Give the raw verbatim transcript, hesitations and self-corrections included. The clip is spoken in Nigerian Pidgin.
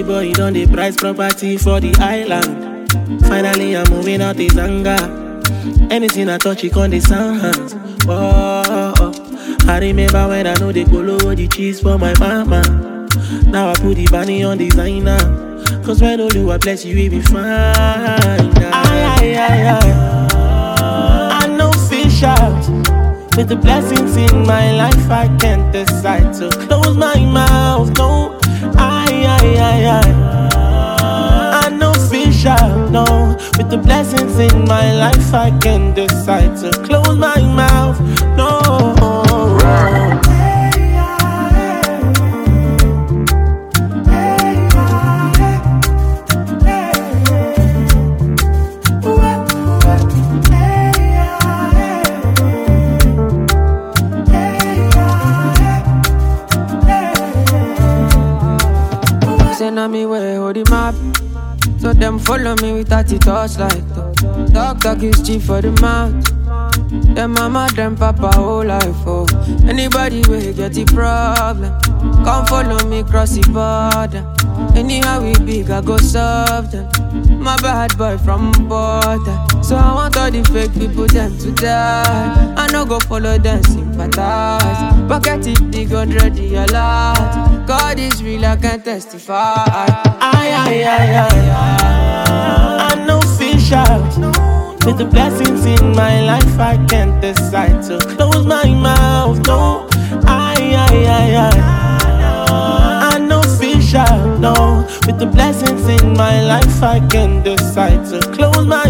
boy, you done the price property for the island. Finally, I'm moving out the Zanga. Anything I touch, it on the sound hands. Whoa, I remember when I know they go low the cheese for my mama. Now I put the bunny on designer. Cause when Oluwa bless you, we be fine. Aye, aye, aye, aye. I know fish out. With the blessings in my life, I can't decide to close my mouth. No, aye, aye, aye, aye. I know fish out. No, with the blessings in my life, I can't decide to close my mouth. No. Send me where hold the map, so them follow me without the torchlight. Talk talk is cheap for the mouth. Them mama, them papa, whole life. Oh, anybody will get the problem. Come follow me cross the border. Anyhow we big, I go serve them. My bad boy from border. So I want all the fake people them to die. I no go follow them, sympathize. Pocket it big hundred a lot. God is real, I can testify. Aye, aye, aye, aye, aye. I know fish out. With the blessings in my life, I can't decide to close my mouth. No, aye, aye, aye, aye. I know fish out. No, with the blessings in my life, I can't decide to close my